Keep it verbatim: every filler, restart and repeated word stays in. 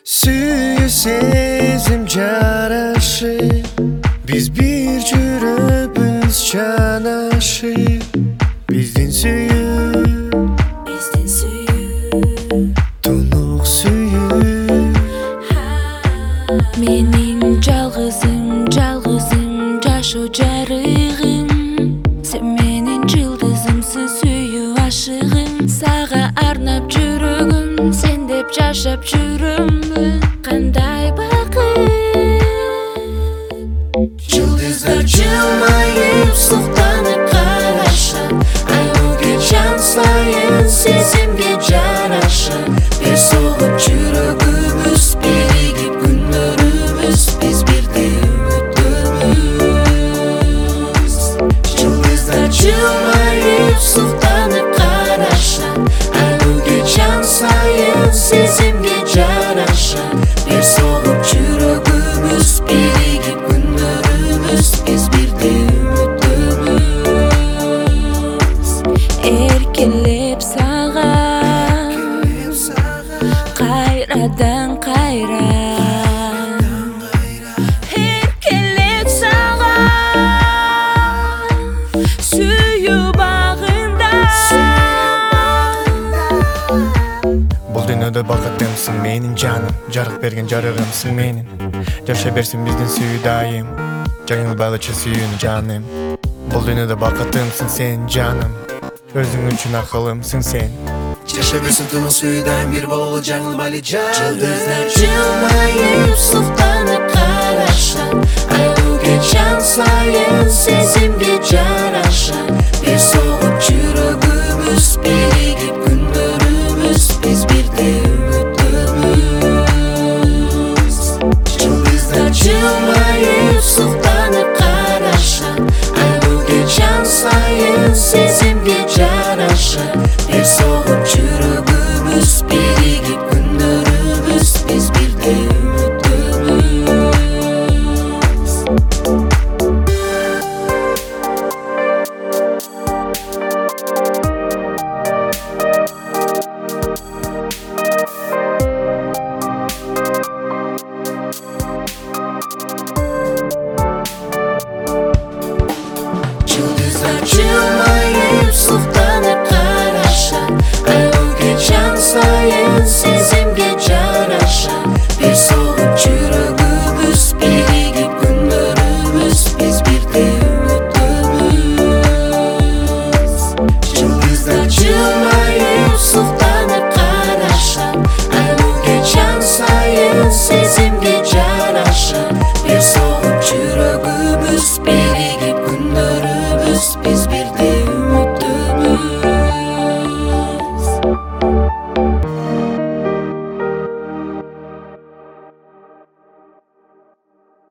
Suyu sezim caraşı, biz bir çürübüz çanaşı. Bizdin suyu, Bizdin suyu, tunuq suyu. Menin жалғызым, жалғызым, жашоо жарыгым. Сен менин жылдызымсың, сүйүү ашыгым. Сага арнап жүрөгүм, сен деп жашап жүрөмүн. Кандай бакыт. Жылдыздар жылмайып, суктанып карашат. Айлы жан сайын сезимге жарашат. Бир согуп жүрөгүбүз, биригип күндөрүбүз, биз бирдей үмүттөбүз. Жылдыздар жылмайып, суктанып карашат. Айлы жан сайын сезимге жарашат. Бир согуп жүрөгүбүз, биригип күндөрүбүз, биз бирдей үмүттөбүз. Эркелеп сага кайрадан кайра, эркелеп сага сүйүү багында. Бұл дүниеде бақыттымсың менің жаным, жарық берген жарығымсың менің. Жаша берсін біздің сүйүү дайым, жаңылбайлычы сүйүүнү жаным. Бұл дүниеде бақыттымсың сен жаным, өзің үчүн акылымсың сен. Жаша берсин тунук сүйүү дайым, бир бололу жаңылбайлы жаным. Жылдыздар жылмайып, суктанып карашат. Айлы жан сайын сезимге жарашат. Бир